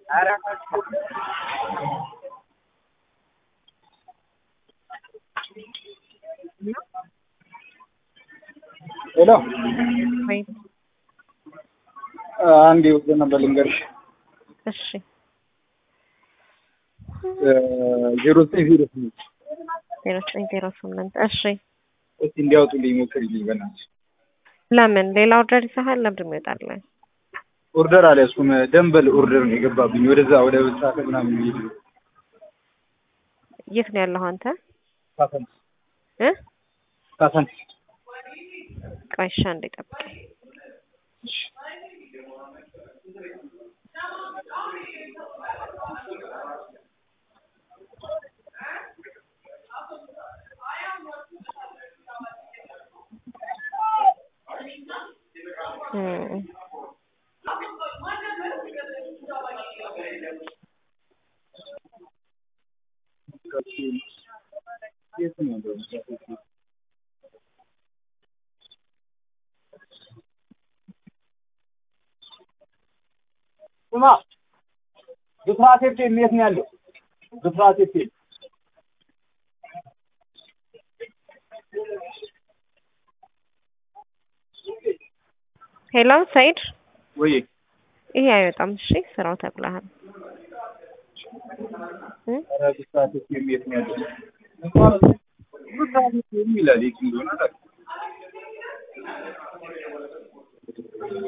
ሄሎ ወይ አንዴ ወደ ነበር ልንገርሽ። እሺ 0908 0908 እሺ እስቲ እንዲያወጡልኝ ሞክሪልኝ በእናትሽ። ለምን ሌላ ኦርደር ይሰሃል? ለምን ይወጣልኝ? ኦርደር አልያዝኩም። ደንበል ኦርደር ነው የገባብኝ። ወደዛ ወደ ብቻ ምናምን ይሄድ የት ነው ያለው አንተ? ካሳንስ እ ካሳንስ ቆይሻ እንጠብቀኝ። ቁማ ብስራቴ የት ነው ያለው? ብስራቴ ሄሎ ሰይድ ወይ ይሄ አይወጣም። እሺ ስራው ተብለሃል። ብስራቴ የት ነው ያለው? ብስራቴ የሚላል ይችላል